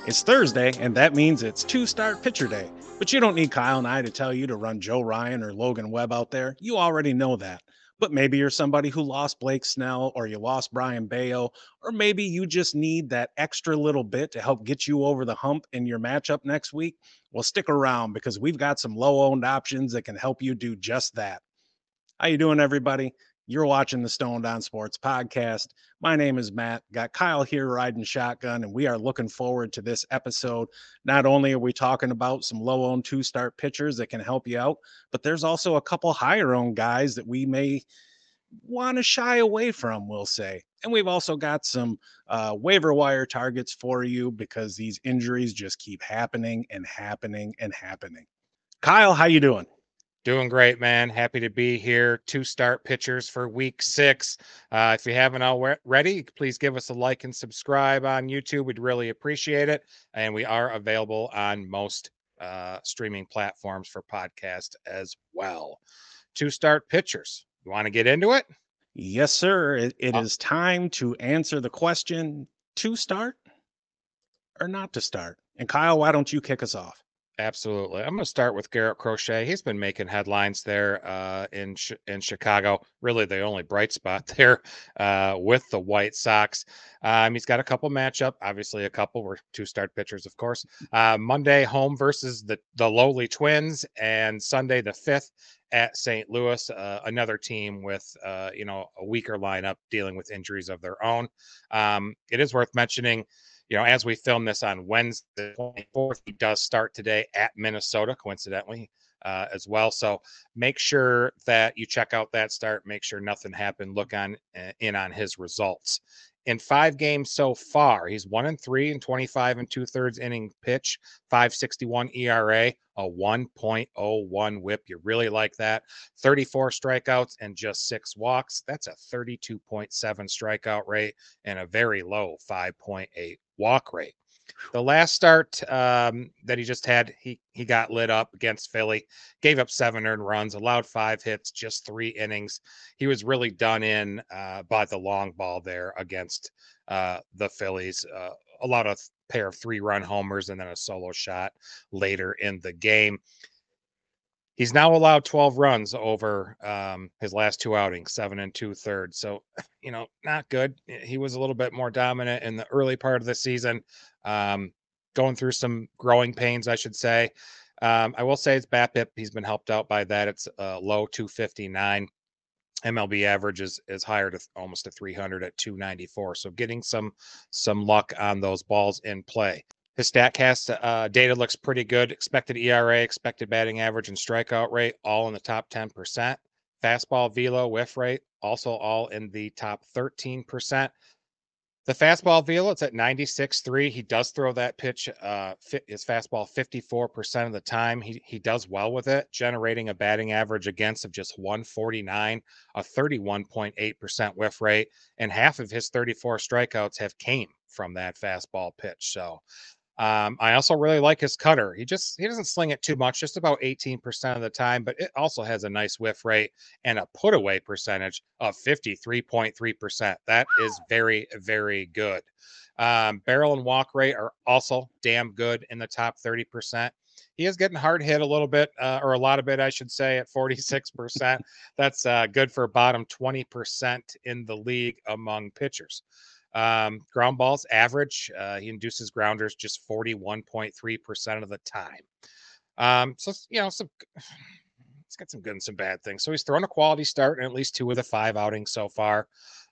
It's Thursday, and that means it's two-start pitcher day. But you don't need Kyle and I to tell you to run Joe Ryan or Logan Webb out there. You already know that. But maybe you're somebody who lost Blake Snell, or you lost Brian Bayo, or maybe you just need that extra little bit to help get you over the hump in your matchup next week. Well, stick around because we've got some low-owned options that can help you do just that. How you doing, everybody? You're watching the Stoned On Sports podcast. My name is Matt. Got Kyle here riding shotgun, and we are looking forward to this episode. Not only are we talking about some low-owned two-start pitchers that can help you out, but there's also a couple higher-owned guys that we may want to shy away from, we'll say. And we've also got some waiver wire targets for you because these injuries just keep happening and happening and happening. Kyle, how you doing? Doing great, man. Happy to be here. Two start pitchers for week 6. If you haven't already, please give us a like and subscribe on YouTube. We'd really appreciate it. And we are available on most streaming platforms for podcast as well. Two start pitchers. You want to get into it? Yes, sir. It Uh, is time to answer the question, to start or not to start. And Kyle, why don't you kick us off? Absolutely. I'm going to start with Garrett Crochet. He's been making headlines there in Chicago. Really, the only bright spot there with the White Sox. He's got a couple matchup. Obviously, a couple were two-start pitchers, of course. Monday, home versus the lowly Twins, and Sunday, the 5th at St. Louis. Another team with a weaker lineup dealing with injuries of their own. It is worth mentioning, as we film this on Wednesday, 24th, he does start today at Minnesota, coincidentally, as well. So make sure that you check out that start. Make sure nothing happened. Look in on his results. In 5 games so far, he's 1-3 in 25 and 2/3 inning pitch, 5.61 ERA, a 1.01 WHIP. You really like that. 34 strikeouts and just 6 walks. That's a 32.7 strikeout rate and a very low 5.8 walk rate. The last start that he just had, he got lit up against Philly, gave up 7 earned runs, allowed 5 hits, just 3 innings. He was really done in by the long ball there against the Phillies. Allowed a pair of 3-run homers and then a solo shot later in the game. He's now allowed 12 runs over his last 2 outings, 7 and 2/3. So, not good. He was a little bit more dominant in the early part of the season, um, going through some growing pains, I should say. I will say it's BABIP. He's been helped out by that. It's low 259. MLB average is higher to almost a 300 at 294. So getting some luck on those balls in play. His StatCast data looks pretty good. Expected ERA, expected batting average, and strikeout rate all in the top 10%. Fastball velo, whiff rate, also all in the top 13%. The fastball velo, it's at 96.3. He does throw that pitch, his fastball 54% of the time. He does well with it, generating a batting average against of just 149, a 31.8% whiff rate, and half of his 34 strikeouts have came from that fastball pitch. So I also really like his cutter. He doesn't sling it too much, just about 18% of the time, but it also has a nice whiff rate and a put away percentage of 53.3%. That is very, very good. Barrel and walk rate are also damn good in the top 30%. He is getting hard hit a little bit, or a lot of it, I should say, at 46%. That's good for bottom 20% in the league among pitchers. Ground balls average. He induces grounders just 41.3% of the time. So it's got some good and some bad things. So he's thrown a quality start in at least 2 of the 5 outings so far.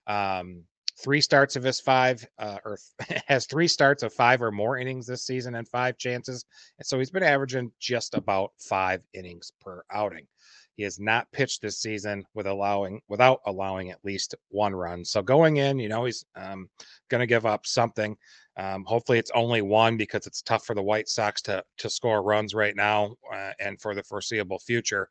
3 starts of his 5, or has 3 starts of 5 or more innings this season and 5 chances. And so he's been averaging just about 5 innings per outing. He has not pitched this season without allowing at least 1 run. So going in, he's going to give up something. Hopefully it's only 1 because it's tough for the White Sox to score runs right now and for the foreseeable future.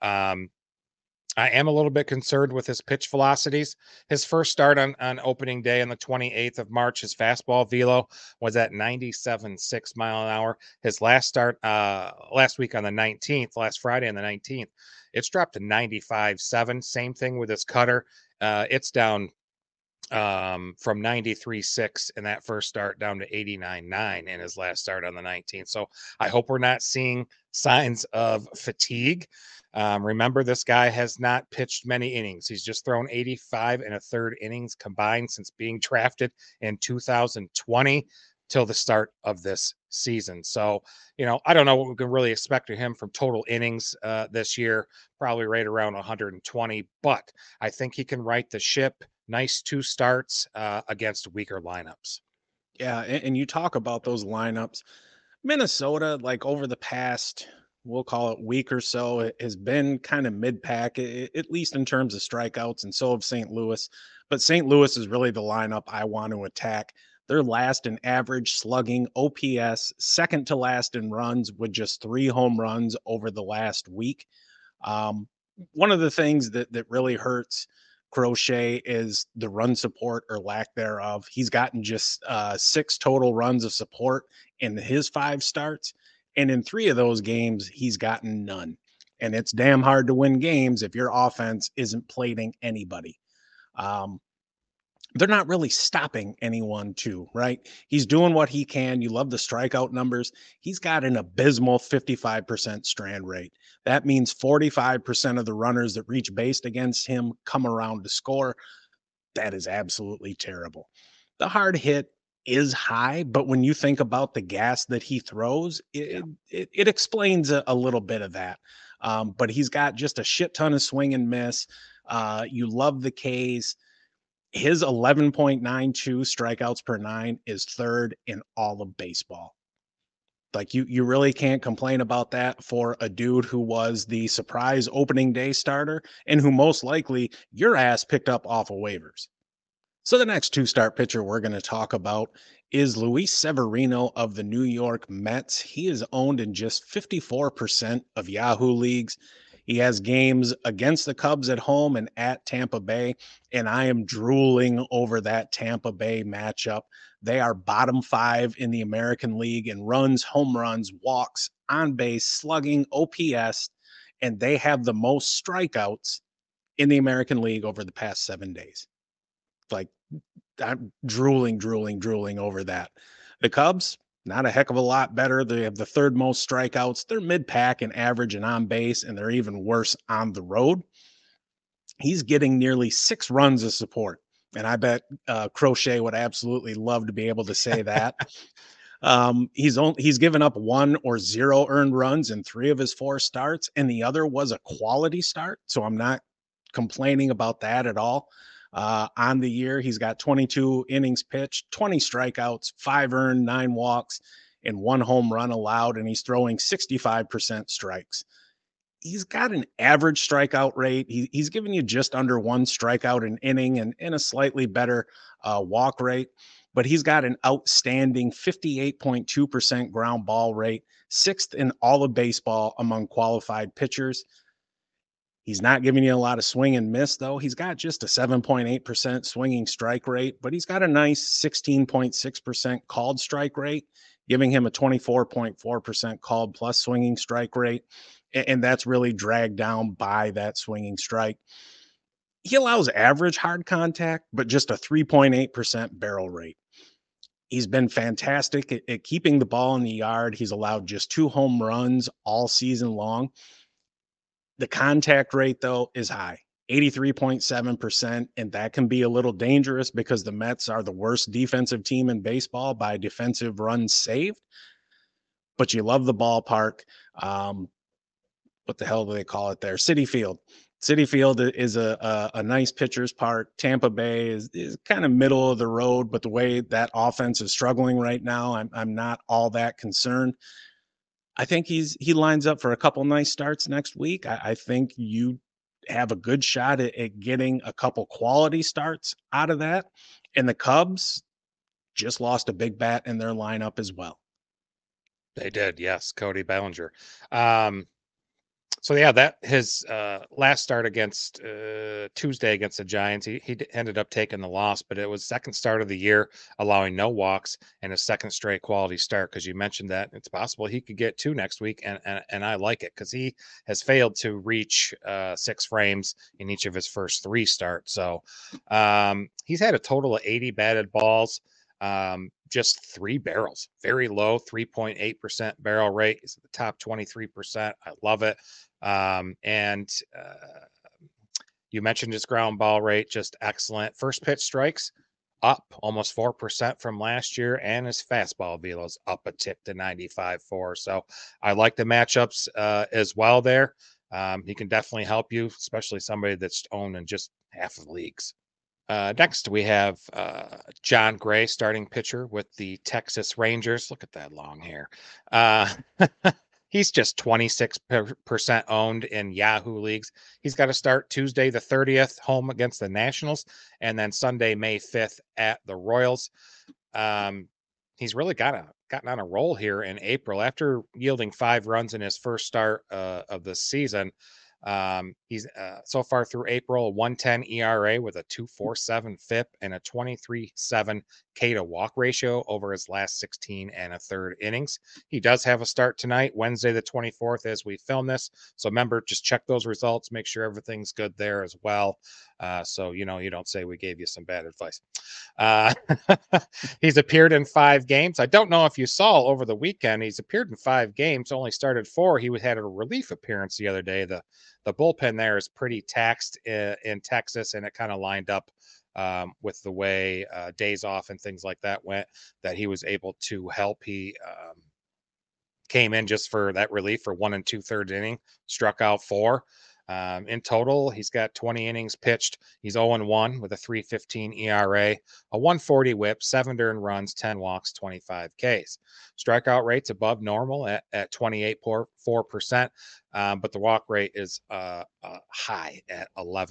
I am a little bit concerned with his pitch velocities. His first start on opening day on the 28th of March, his fastball velo was at 97.6 mile an hour. His last start last week on the 19th, last Friday on the 19th, it's dropped to 95.7. Same thing with his cutter. It's down from 93.6 in that first start down to 89.9 in his last start on the 19th. So I hope we're not seeing signs of fatigue. Remember, this guy has not pitched many innings. He's just thrown 85 and a third innings combined since being drafted in 2020 till the start of this season. So, I don't know what we can really expect of him from total innings this year, probably right around 120, but I think he can right the ship. Nice 2 starts against weaker lineups. Yeah, and you talk about those lineups. Minnesota, like over the past, we'll call it week or so, it has been kind of mid pack, at least in terms of strikeouts, and so of St. Louis. But St. Louis is really the lineup I want to attack. They're last in average slugging, OPS, second to last in runs with just 3 home runs over the last week. Um, One of the things that really hurts Crochet is the run support or lack thereof. He's gotten just 6 total runs of support in his 5 starts, and in 3 of those games, he's gotten none. And it's damn hard to win games if your offense isn't plating anybody. Um, they're not really stopping anyone too, right? He's doing what he can. You love the strikeout numbers. He's got an abysmal 55% strand rate. That means 45% of the runners that reach base against him come around to score. That is absolutely terrible. The hard hit is high, but when you think about the gas that he throws, Yeah. it explains a little bit of that. But he's got just a shit ton of swing and miss. You love the K's. His 11.92 strikeouts per nine is third in all of baseball. Like you really can't complain about that for a dude who was the surprise opening day starter and who most likely your ass picked up off of waivers. So the next two-start pitcher we're going to talk about is Luis Severino of the New York Mets. He is owned in just 54% of Yahoo leagues. He has games against the Cubs at home and at Tampa Bay, and I am drooling over that Tampa Bay matchup. They are bottom 5 in the American League in runs, home runs, walks, on base, slugging, OPS, and they have the most strikeouts in the American League over the past 7 days. Like, I'm drooling over that. The Cubs, not a heck of a lot better. They have the third most strikeouts. They're mid pack and average and on base, and they're even worse on the road. He's getting nearly 6 runs of support. And I bet Crochet would absolutely love to be able to say that. He's given up 1 or 0 earned runs in 3 of his 4 starts, and the other was a quality start. So I'm not complaining about that at all. On the year, he's got 22 innings pitched, 20 strikeouts, 5 earned, 9 walks, and 1 home run allowed, and he's throwing 65% strikes. He's got an average strikeout rate. He's giving you just under 1 strikeout an inning and a slightly better walk rate, but he's got an outstanding 58.2% ground ball rate, sixth in all of baseball among qualified pitchers. He's not giving you a lot of swing and miss, though. He's got just a 7.8% swinging strike rate, but he's got a nice 16.6% called strike rate, giving him a 24.4% called plus swinging strike rate. And that's really dragged down by that swinging strike. He allows average hard contact, but just a 3.8% barrel rate. He's been fantastic at keeping the ball in the yard. He's allowed just 2 home runs all season long. The contact rate, though, is high, 83.7%, and that can be a little dangerous because the Mets are the worst defensive team in baseball by defensive runs saved. But you love the ballpark. What the hell do they call it there? Citi Field. Citi Field is a nice pitcher's park. Tampa Bay is kind of middle of the road, but the way that offense is struggling right now, I'm not all that concerned. I think he lines up for a couple nice starts next week. I think you have a good shot at getting a couple quality starts out of that. And the Cubs just lost a big bat in their lineup as well. They did, yes, Cody Bellinger. Um, So yeah, that his last start against Tuesday against the Giants, ended up taking the loss, but it was second start of the year, allowing no walks and a second straight quality start. Because you mentioned that it's possible he could get two next week, and I like it because he has failed to reach 6 frames in each of his first 3 starts. So he's had a total of 80 batted balls. Just 3 barrels, very low, 3.8% barrel rate. He's at the top 23%. I love it. And you mentioned his ground ball rate, just excellent. First pitch strikes up almost 4% from last year, and his fastball velo's up a tick to 95.4. So I like the matchups as well there. He can definitely help you, especially somebody that's owned in just half of the leagues. Next, we have John Gray, starting pitcher with the Texas Rangers. Look at that long hair. Uh, he's just 26% owned in Yahoo leagues. He's got to start Tuesday, the 30th, home against the Nationals, and then Sunday, May 5th, at the Royals. He's really gotten on a roll here in April after yielding 5 runs in his first start of the season. He's so far through April, a 110 ERA with a 2.47 FIP and a 23.7 K to walk ratio over his last 16 and a third innings. He does have a start tonight, Wednesday, the 24th, as we film this. So remember, just check those results, make sure everything's good there as well. So, you don't say we gave you some bad advice. He's appeared in 5 games. I don't know if you saw over the weekend, he's appeared in 5 games, only started 4. He had a relief appearance the other day. The bullpen there is pretty taxed in Texas, and it kind of lined up with the way days off and things like that went, that he was able to help. He came in just for that relief for 1 2/3 inning, struck out 4. In total, he's got 20 innings pitched. He's 0-1 with a 3.15 ERA, a 140 whip, 7 earned runs, 10 walks, 25 Ks. Strikeout rate's above normal at 28.4%, but the walk rate is high at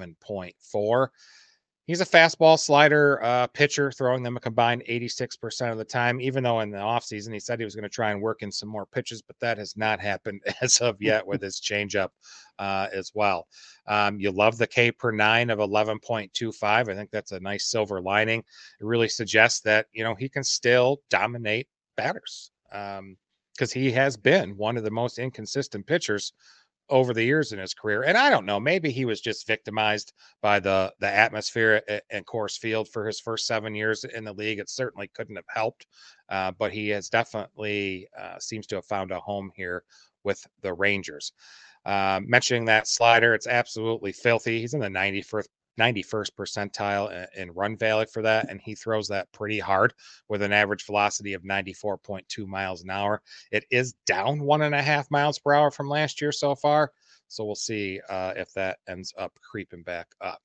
11.4. He's a fastball slider pitcher, throwing them a combined 86% of the time, even though in the offseason he said he was going to try and work in some more pitches, but that has not happened as of yet with his changeup as well. You love the K per 9 of 11.25. I think that's a nice silver lining. It really suggests that, he can still dominate batters because he has been one of the most inconsistent pitchers over the years in his career. And I don't know, maybe he was just victimized by the atmosphere at Coors Field for his first 7 years in the league. It certainly couldn't have helped, but he has definitely seems to have found a home here with the Rangers. Mentioning that slider, it's absolutely filthy. He's in the 91st percentile in run value for that, and he throws that pretty hard with an average velocity of 94.2 miles an hour. It is down 1.5 miles per hour from last year so far, so we'll see if that ends up creeping back up.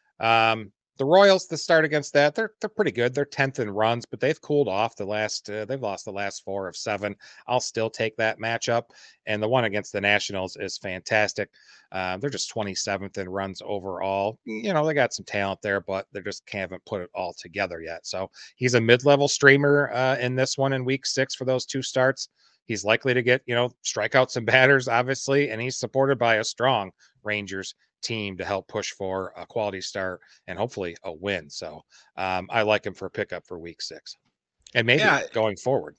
The Royals, the start against that, they're pretty good. They're 10th in runs, but they've cooled off the last. They've lost the last 4 of 7. I'll still take that matchup, and the one against the Nationals is fantastic. They're just 27th in runs overall. They got some talent there, but they just haven't put it all together yet. So he's a mid-level streamer in this one in Week 6 for those 2 starts. He's likely to get strike out some batters, obviously, and he's supported by a strong Rangers team to help push for a quality start and hopefully a win. So I like him for a pickup for Week 6 and maybe Yeah, going forward.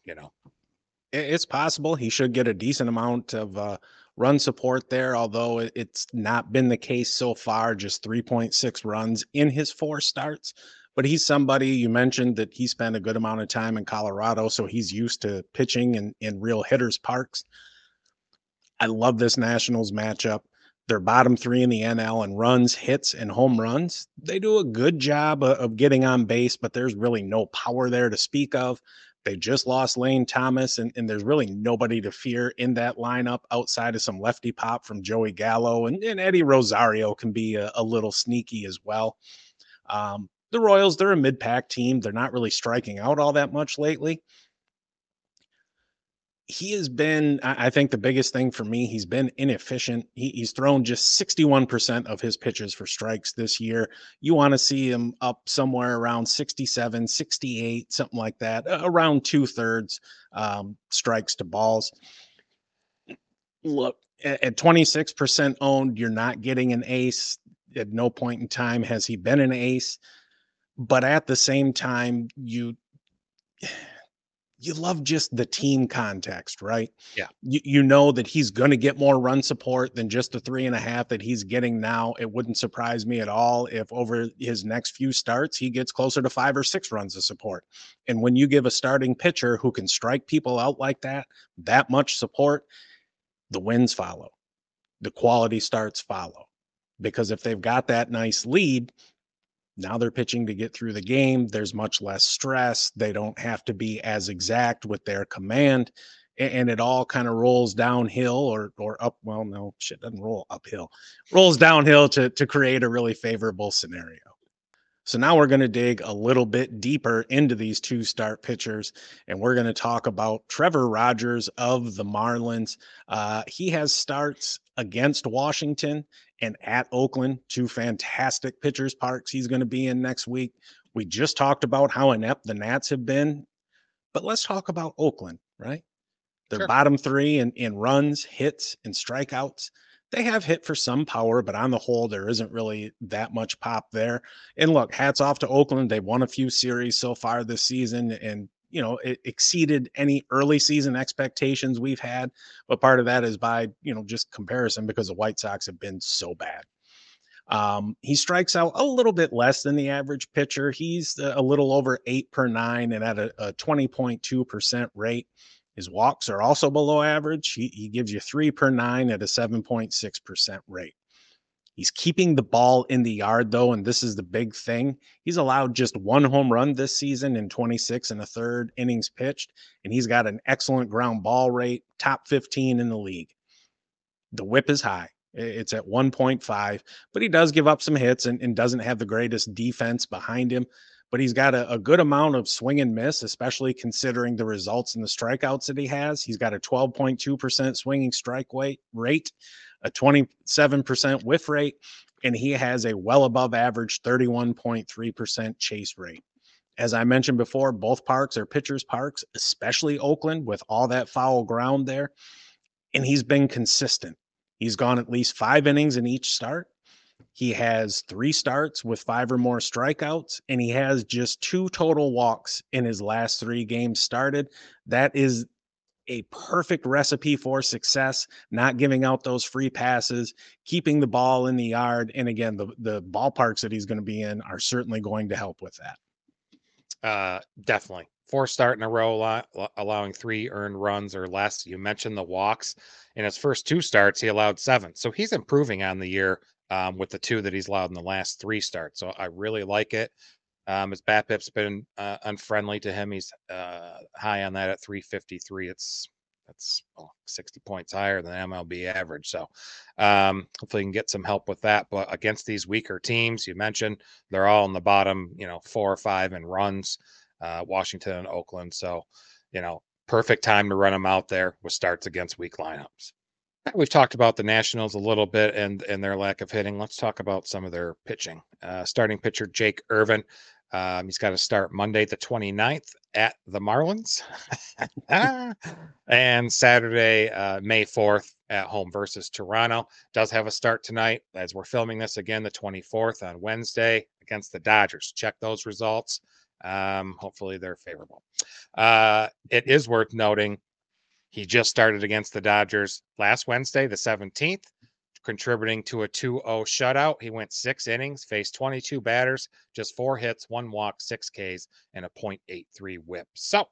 it's possible he should get a decent amount of run support there, although it's not been the case so far, just 3.6 runs in his 4 starts. But he's somebody, you mentioned that he spent a good amount of time in Colorado, so he's used to pitching in real hitters' parks. I love this Nationals matchup. They're bottom 3 in the NL in runs, hits, and home runs. They do a good job of getting on base, but there's really no power there to speak of. They just lost Lane Thomas, and there's really nobody to fear in that lineup outside of some lefty pop from Joey Gallo, and Eddie Rosario can be a little sneaky as well. The Royals, they're a mid-pack team. They're not really striking out all that much lately. He has been, I think the biggest thing for me, he's been inefficient. He's thrown just 61% of his pitches for strikes this year. You want to see him up somewhere around 67, 68, something like that, around 2/3 strikes to balls. Look, At 26% owned, you're not getting an ace. At no point in time has he been an ace. But at the same time, you love just the team context, right? Yeah. You know that he's going to get more run support than just the 3.5 that he's getting now. It wouldn't surprise me at all if over his next few starts he gets closer to 5 or 6 runs of support. And when you give a starting pitcher who can strike people out like that much support, the wins follow, the quality starts follow. Because if they've got that nice lead, now they're pitching to get through the game. There's much less stress. They don't have to be as exact with their command. And it all kind of rolls downhill or up. Well, no, shit doesn't roll uphill. Rolls downhill to create a really favorable scenario. So now we're going to dig a little bit deeper into these two start pitchers, and we're going to talk about Trevor Rogers of the Marlins. He has starts against Washington and at Oakland, two fantastic pitchers parks he's going to be in next week. We just talked about how inept the Nats have been, but let's talk about Oakland, right? They're Sure. bottom three in runs, hits, and strikeouts. They have hit for some power, but on the whole, there isn't really that much pop there. And look, hats off to Oakland. They've won a few series so far this season, and it exceeded any early season expectations we've had. But part of that is by just comparison because the White Sox have been so bad. He strikes out a little bit less than the average pitcher. He's a little over 8 per 9 and at a 20.2% rate. His walks are also below average. He gives you 3 per 9 at a 7.6% rate. He's keeping the ball in the yard, though, and this is the big thing. He's allowed just 1 home run this season in 26 1/3 innings pitched, and he's got an excellent ground ball rate, top 15 in the league. The whip is high. It's at 1.5, but he does give up some hits and doesn't have the greatest defense behind him. But he's got a good amount of swing and miss, especially considering the results and the strikeouts that he has. He's got a 12.2% swinging rate, a 27% whiff rate, and he has a well above average 31.3% chase rate. As I mentioned before, both parks are pitchers' parks, especially Oakland with all that foul ground there. And he's been consistent. He's gone at least 5 innings in each start. He has 3 starts with 5 or more strikeouts, and he has just 2 total walks in his last 3 games started. That is a perfect recipe for success, not giving out those free passes, keeping the ball in the yard. And again, the ballparks that he's going to be in are certainly going to help with that. Definitely. 4 start in a row, allowing 3 earned runs or less. You mentioned the walks. In his first 2 starts, he allowed 7. So he's improving on the year with the 2 that he's allowed in the last 3 starts. So I really like it. His BABIP's been unfriendly to him. He's high on that at 353. That's 60 points higher than MLB average. So hopefully he can get some help with that. But against these weaker teams, you mentioned they're all in the bottom, 4 or 5 in runs, Washington and Oakland. So, perfect time to run them out there with starts against weak lineups. We've talked about the Nationals a little bit and their lack of hitting. Let's talk about some of their pitching. Starting pitcher Jake Irvin. He's got to start Monday the 29th at the Marlins. And Saturday, May 4th at home versus Toronto. Does have a start tonight as we're filming this again, the 24th on Wednesday against the Dodgers. Check those results. Hopefully they're favorable. It is worth noting he just started against the Dodgers last Wednesday, the 17th, contributing to a 2-0 shutout. He went 6 innings, faced 22 batters, just 4 hits, 1 walk, 6 Ks, and a .83 whip. So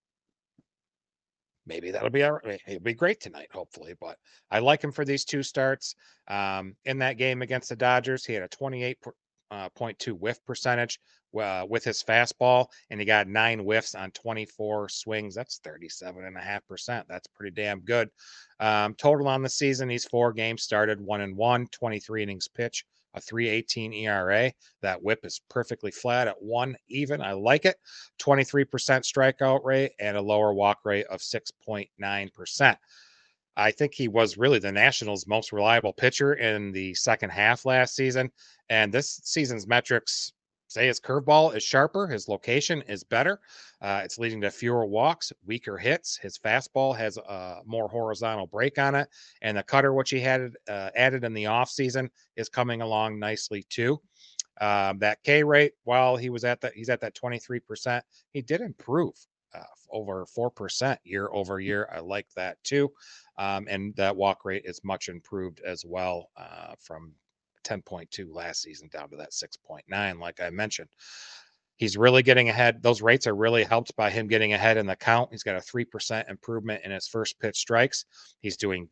maybe that'll be all right. He'll be great tonight, hopefully. But I like him for these 2 starts. In that game against the Dodgers, he had a 28.2 whiff percentage with his fastball, and he got 9 whiffs on 24 swings. That's 37.5%. That's pretty damn good. Total on the season, he's 4 games started, 1-1, 23 innings pitch, a 3.18 ERA. That whip is perfectly flat at 1 even. I like it. 23% strikeout rate and a lower walk rate of 6.9%. I think he was really the Nationals' most reliable pitcher in the second half last season. And this season's metrics say his curveball is sharper, his location is better. It's leading to fewer walks, weaker hits. His fastball has a more horizontal break on it, and the cutter, which he had added in the offseason, is coming along nicely too. That K rate, while he's at that 23%, he did improve over 4% year over year. I like that too. And that walk rate is much improved as well from 10.2 last season down to that 6.9, like I mentioned. He's really getting ahead. Those rates are really helped by him getting ahead in the count. He's got a 3% improvement in his first pitch strikes. He's doing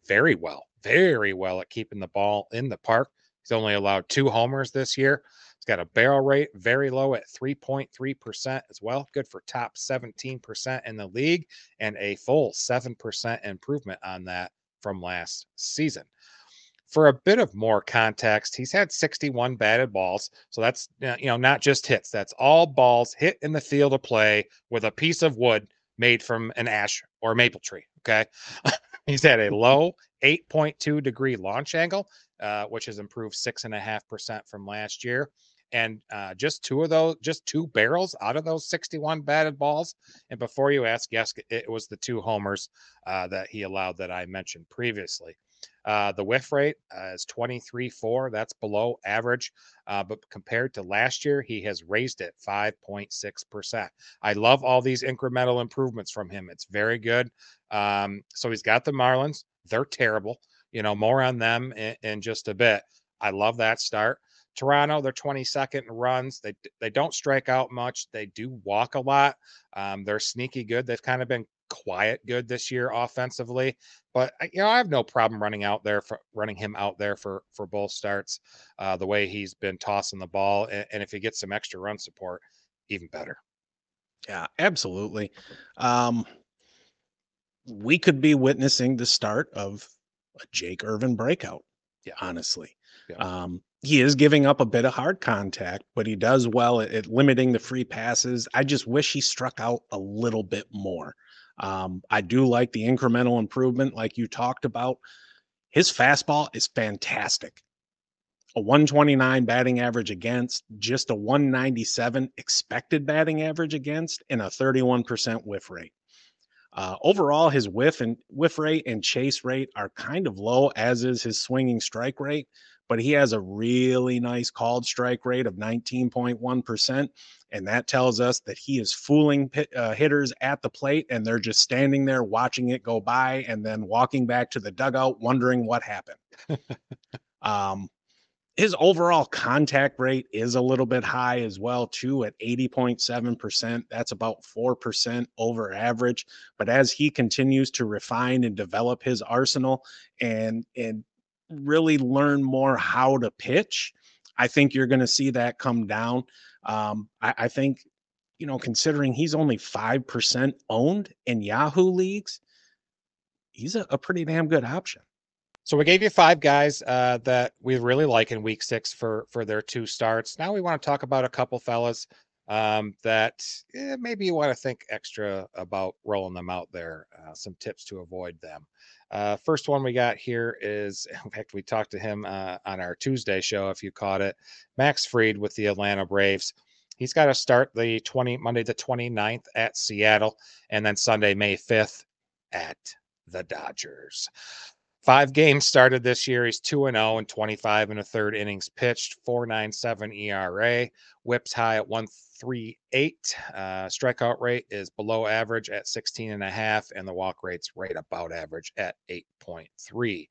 very well at keeping the ball in the park. He's only allowed 2 homers this year. He's got a barrel rate very low at 3.3% as well. Good for top 17% in the league and a full 7% improvement on that from last season. For a bit of more context, he's had 61 batted balls. So that's, not just hits. That's all balls hit in the field of play with a piece of wood made from an ash or maple tree. Okay. He's had a low 8.2-degree launch angle, which has improved 6.5% from last year. And just 2 barrels out of those 61 batted balls. And before you ask, yes, it was the 2 homers that he allowed that I mentioned previously. The whiff rate is 23.4. That's below average. But compared to last year, he has raised it 5.6%. I love all these incremental improvements from him. It's very good. So he's got the Marlins. They're terrible. More on them in just a bit. I love that start. Toronto, they're 22nd in runs. They don't strike out much. They do walk a lot. They're sneaky good. They've kind of been quiet good this year offensively, but I have no problem running him out there for both starts. The way he's been tossing the ball, and if he gets some extra run support, even better. Yeah, absolutely. We could be witnessing the start of a Jake Irvin breakout. Yeah, honestly. yeah. He is giving up a bit of hard contact, but he does well at limiting the free passes. I just wish he struck out a little bit more. I do like the incremental improvement, like you talked about. His fastball is fantastic. A 129 batting average against, just a 197 expected batting average against, and a 31% whiff rate. Overall, his whiff rate and chase rate are kind of low, as is his swinging strike rate, but he has a really nice called strike rate of 19.1%. And that tells us that he is fooling hitters at the plate, and they're just standing there watching it go by and then walking back to the dugout wondering what happened. um, his overall contact rate is a little bit high as well too, at 80.7%. That's about 4% over average. But as he continues to refine and develop his arsenal and really learn more how to pitch, I think you're going to see that come down. I think, considering he's only 5% owned in Yahoo leagues, he's a pretty damn good option. So we gave you 5 guys that we really like in week 6 for their 2 starts. Now we want to talk about a couple fellas that maybe you want to think extra about rolling them out there. Some tips to avoid them. First one we got here is, in fact, we talked to him on our Tuesday show, if you caught it. Max Fried with the Atlanta Braves. He's got to start Monday the 29th at Seattle, and then Sunday, May 5th at the Dodgers. 5 games started this year. He's 2-0 and 25 and a third innings pitched, 4.97 ERA, whips high at 138. Strikeout rate is below average at 16.5, and the walk rate's right about average at 8.3.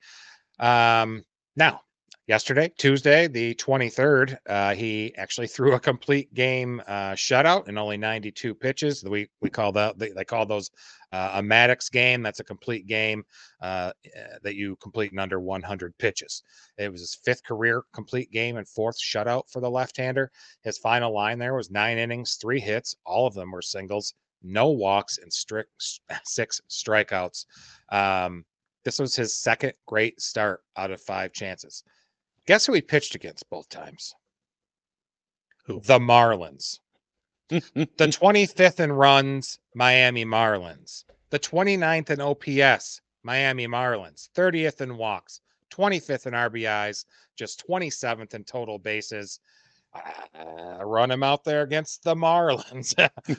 Now, yesterday, Tuesday, the 23rd, he actually threw a complete game shutout in only 92 pitches. We call that, they call those a Maddox game. That's a complete game that you complete in under 100 pitches. It was his 5th career complete game and 4th shutout for the left-hander. His final line there was 9 innings, 3 hits. All of them were singles, no walks, and 6 strikeouts. This was his 2nd great start out of 5 chances. Guess who he pitched against both times? Who? The Marlins. The 25th in runs, Miami Marlins. The 29th in OPS, Miami Marlins. 30th in walks, 25th in RBIs, just 27th in total bases. Run him out there against the Marlins.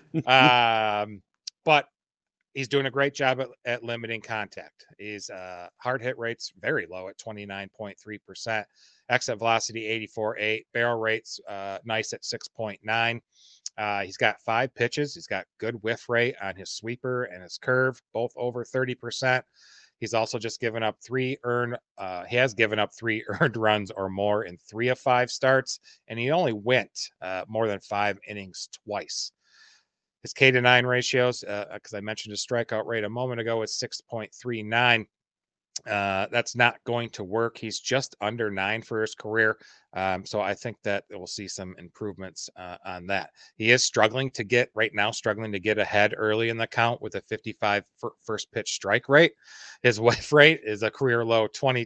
But he's doing a great job at limiting contact. His hard hit rate's very low at 29.3%. Exit velocity 84.8. Barrel rates nice at 6.9. He's got 5 pitches. He's got good whiff rate on his sweeper and his curve, both over 30%. He's also just given up 3 earned. He has given up 3 earned runs or more in 3 of 5 starts, and he only went more than 5 innings twice. His K to 9 ratios, because I mentioned his strikeout rate a moment ago, is 6.39. That's not going to work. He's just under 9 for his career. So I think that we'll see some improvements on that. He is struggling to get ahead early in the count with a 55 first pitch strike rate. His whiff rate is a career low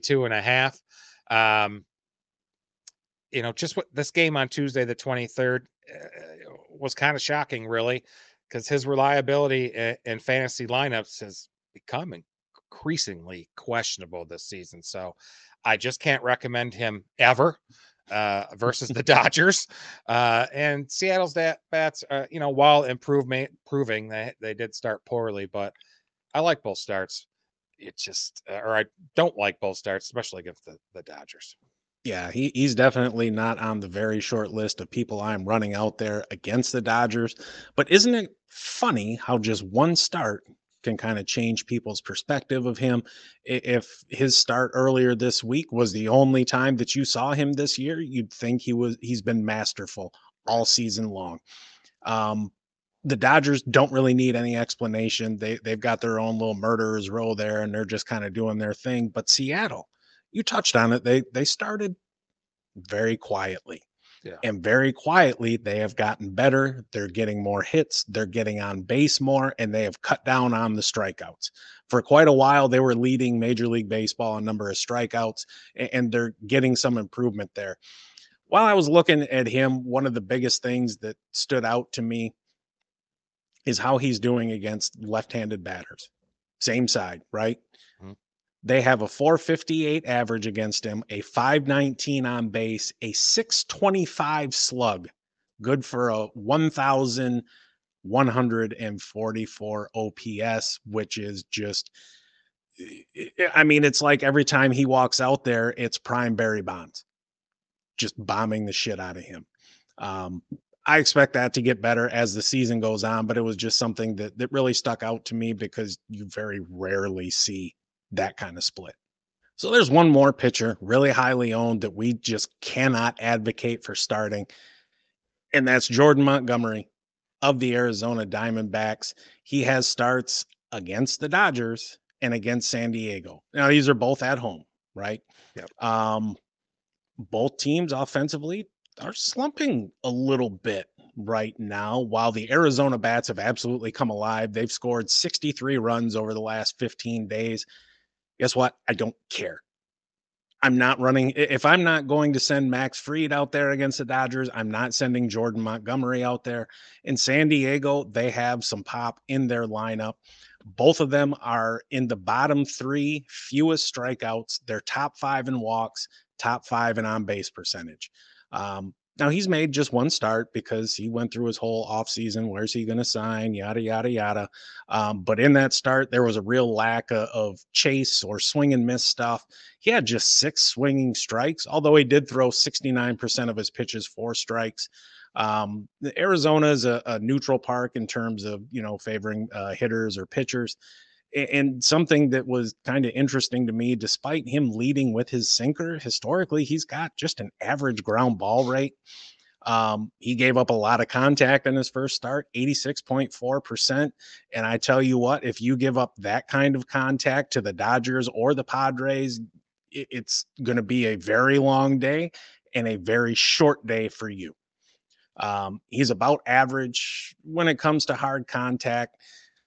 22.5. Just what this game on Tuesday, the 23rd, was kind of shocking, really, because his reliability in fantasy lineups has become increasingly questionable this season. So I just can't recommend him ever versus the Dodgers. And Seattle's bats, while proving they did start poorly, but I like both starts. I don't like both starts, especially against the Dodgers. Yeah, he's definitely not on the very short list of people I'm running out there against the Dodgers. But isn't it funny how just one start can kind of change people's perspective of him? If his start earlier this week was the only time that you saw him this year, you'd think he's been masterful all season long. Um, the Dodgers don't really need any explanation. They've got their own little murderers row there, and they're just kind of doing their thing. But Seattle, you touched on it. They started very quietly. Yeah. And very quietly, they have gotten better. They're getting more hits. They're getting on base more, and they have cut down on the strikeouts. For quite a while, they were leading Major League Baseball in number of strikeouts, and they're getting some improvement there. While I was looking at him, one of the biggest things that stood out to me is how he's doing against left-handed batters. Same side, right? Mhm. They have a 458 average against him, a 519 on base, a 625 slug, good for a 1,144 OPS, which is just, I mean, it's like every time he walks out there, it's prime Barry Bonds, just bombing the shit out of him. Um, I expect that to get better as the season goes on, but it was just something that really stuck out to me because you very rarely see that kind of split. So there's one more pitcher, really highly owned, that we just cannot advocate for starting, and that's Jordan Montgomery of the Arizona Diamondbacks. He has starts against the Dodgers and against San Diego. Now these are both at home, right? Yep. Both teams offensively are slumping a little bit right now, while the Arizona bats have absolutely come alive. They've scored 63 runs over the last 15 days. Guess what? I don't care. I'm not running. If I'm not going to send Max Fried out there against the Dodgers, I'm not sending Jordan Montgomery out there. In San Diego, they have some pop in their lineup. Both of them are in the bottom 3 fewest strikeouts. They're top 5 in walks, top 5 in on base percentage. Now he's made just one start because he went through his whole offseason. Where's he going to sign? Yada, yada, yada. But in that start, there was a real lack of chase or swing and miss stuff. He had just 6 swinging strikes, although he did throw 69% of his pitches for strikes. Arizona is a neutral park in terms of, favoring hitters or pitchers. And something that was kind of interesting to me, despite him leading with his sinker, historically, he's got just an average ground ball rate. He gave up a lot of contact in his first start, 86.4%. And I tell you what, if you give up that kind of contact to the Dodgers or the Padres, it's going to be a very long day and a very short day for you. He's about average when it comes to hard contact.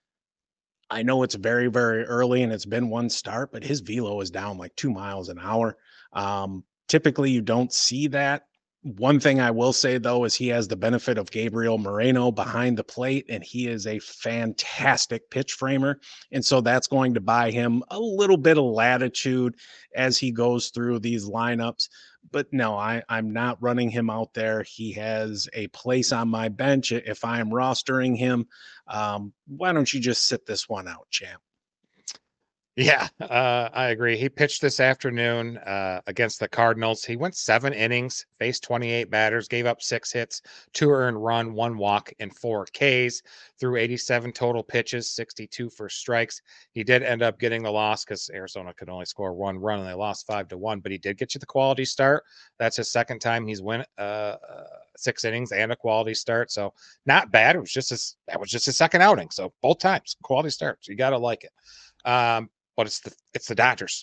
I know it's very, very early and it's been one start, but his velo is down like 2 miles an hour. Typically, you don't see that One thing I will say though is he has the benefit of Gabriel Moreno behind the plate, and he is a fantastic pitch framer. And so that's going to buy him a little bit of latitude as he goes through these lineups. But no, I'm not running him out there. He has a place on my bench if I am rostering him. Why don't you just sit this one out, champ? Yeah, I agree. He pitched this afternoon against the Cardinals. He went 7 innings, faced 28 batters, gave up 6 hits, 2 earned run, 1 walk, and 4 Ks. Threw 87 total pitches, 62 for strikes. He did end up getting the loss because Arizona could only score 1 run and they lost 5-1. But he did get you the quality start. That's his second time he's went 6 innings and a quality start. So not bad. It was just his second outing. So both times quality starts. You got to like it. But it's the Dodgers.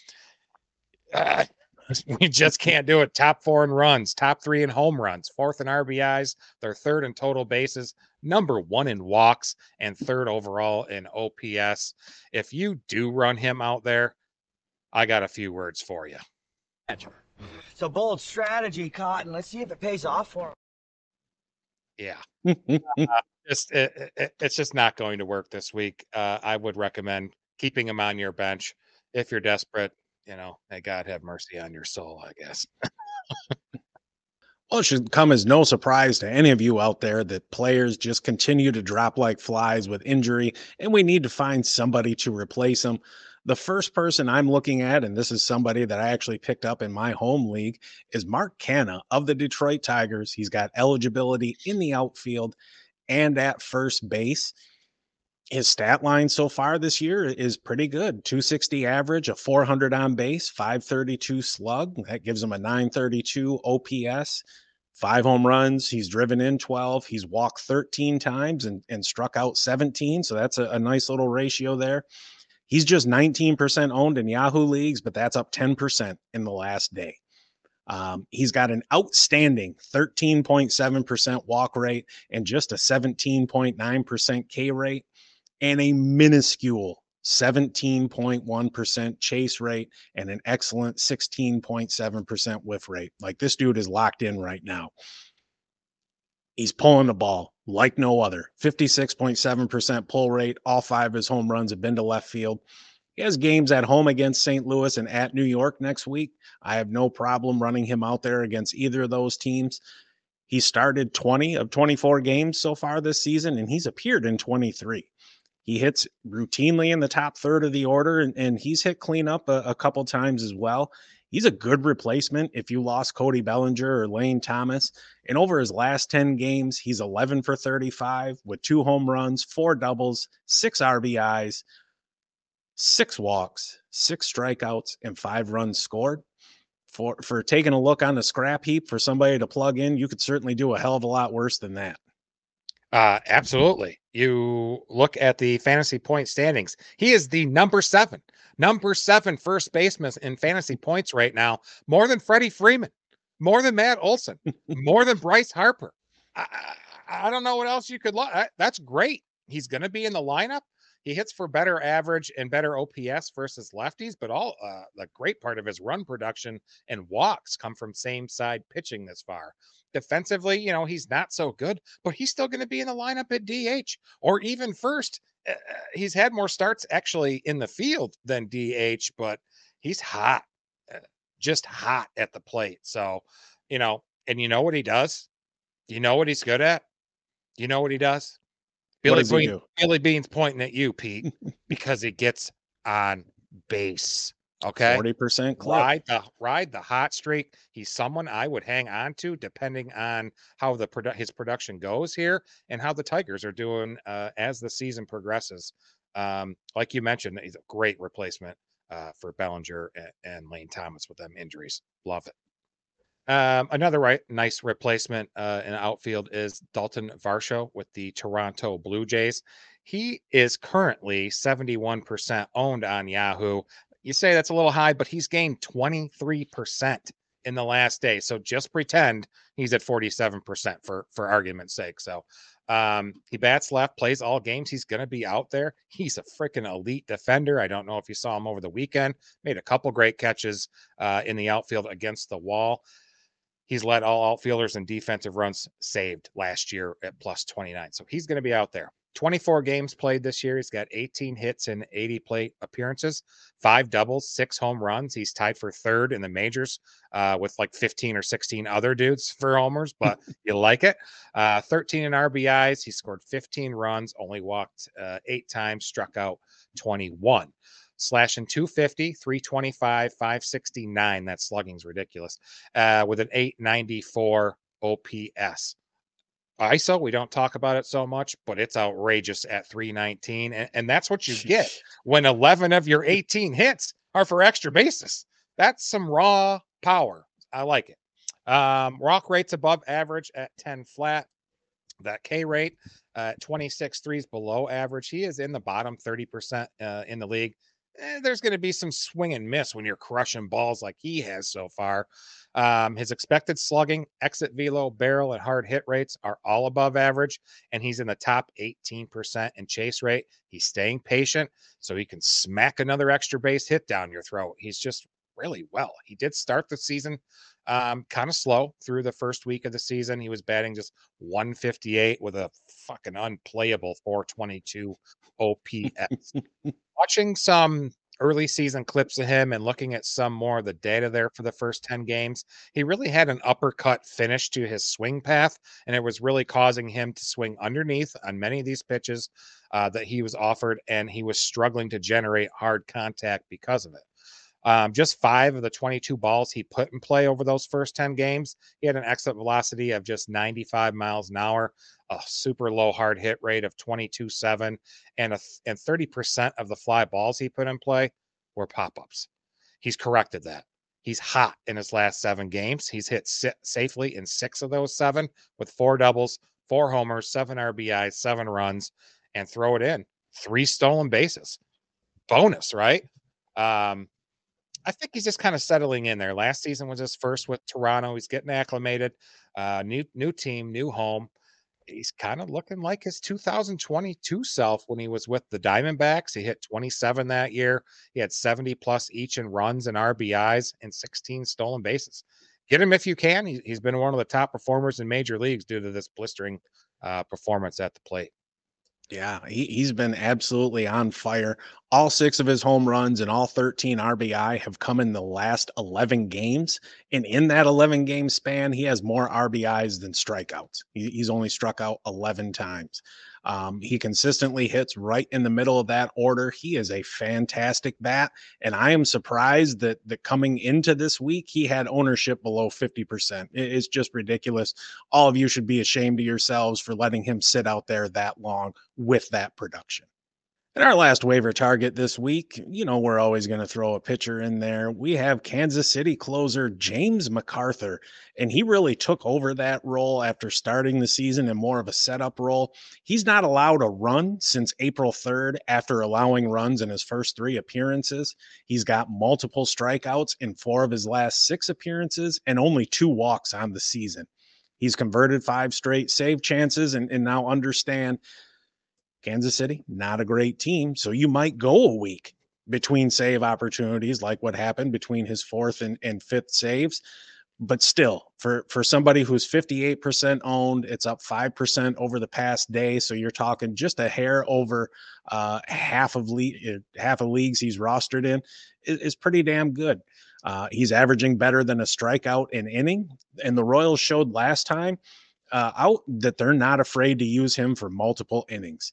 We just can't do it. Top 4 in runs, top 3 in home runs, 4th in RBIs. They're 3rd in total bases, number 1 in walks, and 3rd overall in OPS. If you do run him out there, I got a few words for you. It's a bold strategy, Cotton. Let's see if it pays off for him. Yeah. It's just not going to work this week. I would recommend keeping him on your bench if you're desperate. May God have mercy on your soul, I guess. Well, it should come as no surprise to any of you out there that players just continue to drop like flies with injury, and we need to find somebody to replace them. The first person I'm looking at, and this is somebody that I actually picked up in my home league, is Mark Canha of the Detroit Tigers. He's got eligibility in the outfield and at first base. His stat line so far this year is pretty good. 260 average, a 400 on base, 532 slug. That gives him a 932 OPS, 5 home runs. He's driven in 12. He's walked 13 times and struck out 17. So that's a nice little ratio there. He's just 19% owned in Yahoo leagues, but that's up 10% in the last day. He's got an outstanding 13.7% walk rate and just a 17.9% K rate, and a minuscule 17.1% chase rate and an excellent 16.7% whiff rate. Like, this dude is locked in right now. He's pulling the ball like no other. 56.7% pull rate. All 5 of his home runs have been to left field. He has games at home against St. Louis and at New York next week. I have no problem running him out there against either of those teams. He started 20 of 24 games so far this season, and he's appeared in 23. He hits routinely in the top third of the order, and he's hit cleanup a couple times as well. He's a good replacement if you lost Cody Bellinger or Lane Thomas. And over his last 10 games, he's 11 for 35 with 2 home runs, 4 doubles, 6 RBIs, 6 walks, 6 strikeouts, and 5 runs scored. For taking a look on the scrap heap for somebody to plug in, you could certainly do a hell of a lot worse than that. Absolutely. You look at the fantasy point standings. He is the number 7 first baseman in fantasy points right now, more than Freddie Freeman, more than Matt Olson, more than Bryce Harper. I don't know what else you could look. That's great. He's going to be in the lineup. He hits for better average and better OPS versus lefties, but all the great part of his run production and walks come from same side pitching this far. Defensively, he's not so good, but he's still going to be in the lineup at DH or even first. He's had more starts actually in the field than DH, but he's hot, just hot at the plate. So, and you know what he does? You know what he's good at? You know what he does? Billy Bean's pointing at you, Pete, because he gets on base. Okay. 40% clip. Ride the hot streak. He's someone I would hang on to depending on how his production goes here and how the Tigers are doing as the season progresses. Like you mentioned, he's a great replacement for Bellinger and Lane Thomas with them injuries. Love it. Another nice replacement in the outfield is Dalton Varsho with the Toronto Blue Jays. He is currently 71% owned on Yahoo. You say that's a little high, but he's gained 23% in the last day. So just pretend he's at 47% for argument's sake. So he bats left, plays all games. He's going to be out there. He's a freaking elite defender. I don't know if you saw him over the weekend. Made a couple great catches in the outfield against the wall. He's led all outfielders in defensive runs saved last year at plus 29. So he's going to be out there. 24 games played this year. He's got 18 hits and 80 plate appearances, 5 doubles, 6 home runs. He's tied for third in the majors with like 15 or 16 other dudes for homers, but you like it. 13 in RBIs. He scored 15 runs, only walked 8 times, struck out 21. Slashing 250, 325, 569. That slugging's ridiculous. With an 894 OPS. ISO, we don't talk about it so much, but it's outrageous at 319. And that's what you get when 11 of your 18 hits are for extra bases. That's some raw power. I like it. Walk rate's above average at 10 flat. That K rate at 26 threes below average. He is in the bottom 30% in the league. There's going to be some swing and miss when you're crushing balls like he has so far. His expected slugging, exit velo, barrel, and hard hit rates are all above average, and he's in the top 18% in chase rate. He's staying patient so he can smack another extra base hit down your throat. He's just really well. He did start the season kind of slow through the first week of the season. He was batting just 158 with a fucking unplayable 422 OPS. Watching some early season clips of him and looking at some more of the data there for the first 10 games, he really had an uppercut finish to his swing path, and it was really causing him to swing underneath on many of these pitches that he was offered, and he was struggling to generate hard contact because of it. Just 5 of the 22 balls he put in play over those first 10 games, he had an exit velocity of just 95 miles an hour, a super low hard hit rate of 22.7, and 30% of the fly balls he put in play were pop-ups. He's corrected that. He's hot in his last 7 games. He's hit safely in 6 of those 7 with 4 doubles, 4 homers, 7 RBIs, 7 runs, and throw it in. 3 stolen bases. Bonus, right? I think he's just kind of settling in there. Last season was his first with Toronto. He's getting acclimated. New team, new home. He's kind of looking like his 2022 self when he was with the Diamondbacks. He hit 27 that year. He had 70 plus each in runs and RBIs and 16 stolen bases. Get him if you can. He's been one of the top performers in major leagues due to this blistering performance at the plate. Yeah, he's been absolutely on fire. All 6 of his home runs and all 13 RBI have come in the last 11 games. And in that 11 game span, he has more RBIs than strikeouts. He's only struck out 11 times. He consistently hits right in the middle of that order. He is a fantastic bat. And I am surprised that coming into this week, he had ownership below 50%. It's just ridiculous. All of you should be ashamed of yourselves for letting him sit out there that long with that production. And our last waiver target this week, we're always going to throw a pitcher in there. We have Kansas City closer James McArthur, and he really took over that role after starting the season in more of a setup role. He's not allowed a run since April 3rd after allowing runs in his first 3 appearances. He's got multiple strikeouts in 4 of his last 6 appearances and only 2 walks on the season. He's converted 5 straight save chances and now understand Kansas City, not a great team. So you might go a week between save opportunities, like what happened between his 4th and 5th saves. But still, for somebody who's 58% owned, it's up 5% over the past day. So you're talking just a hair over half of leagues he's rostered in is pretty damn good. He's averaging better than a strikeout an inning. And the Royals showed last time out that they're not afraid to use him for multiple innings.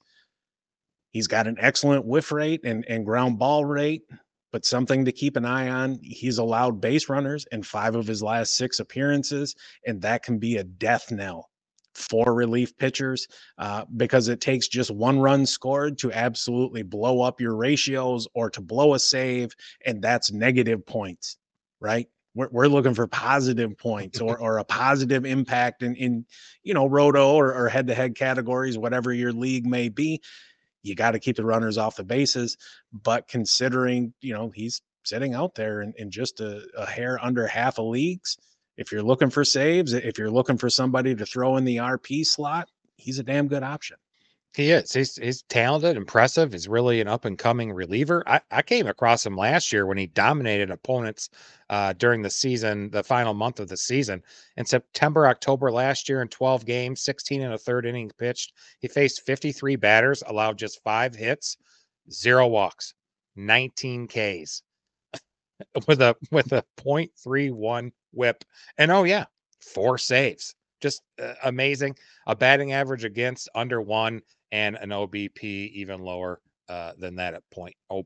He's got an excellent whiff rate and ground ball rate, but something to keep an eye on. He's allowed base runners in 5 of his last 6 appearances, and that can be a death knell for relief pitchers because it takes just 1 run scored to absolutely blow up your ratios or to blow a save, and that's negative points, right? We're looking for positive points or a positive impact in roto or head-to-head categories, whatever your league may be. You got to keep the runners off the bases, but considering, he's sitting out there in just a hair under half of leagues, if you're looking for saves, if you're looking for somebody to throw in the RP slot, he's a damn good option. He is. He's talented, impressive. He's really an up and coming reliever. I came across him last year when he dominated opponents during the season, the final month of the season. In September, October last year, in 12 games, 16 and a third inning pitched, he faced 53 batters, allowed just 5 hits, 0 walks, 19 Ks with a .31 whip, and oh yeah, 4 saves. Just amazing. A batting average against under 1, and an OBP even lower than that at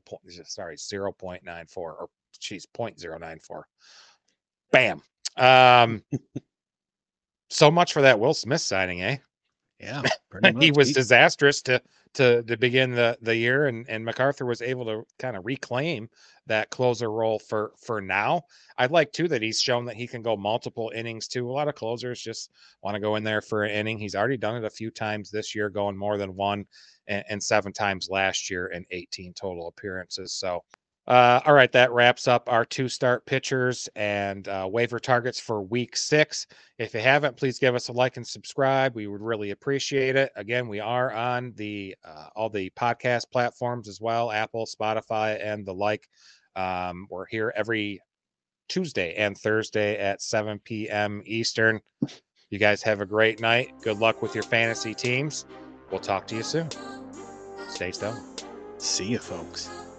0.94, or geez, 0.094. Bam. So much for that Will Smith signing, eh? Yeah, pretty much. He was disastrous to begin the year, and MacArthur was able to kind of reclaim that closer role for now. I'd like too that he's shown that he can go multiple innings too. A lot of closers just want to go in there for an inning. He's already done it a few times this year, going more than one, and 7 times last year in 18 total appearances. So all right, that wraps up our 2-start pitchers and waiver targets for week 6. If you haven't, please give us a like and subscribe. We would really appreciate it. Again, we are on the all the podcast platforms as well, Apple, Spotify, and the like. We're here every Tuesday and Thursday at 7 p.m. Eastern. You guys have a great night. Good luck with your fantasy teams. We'll talk to you soon. Stay stoned. See you, folks.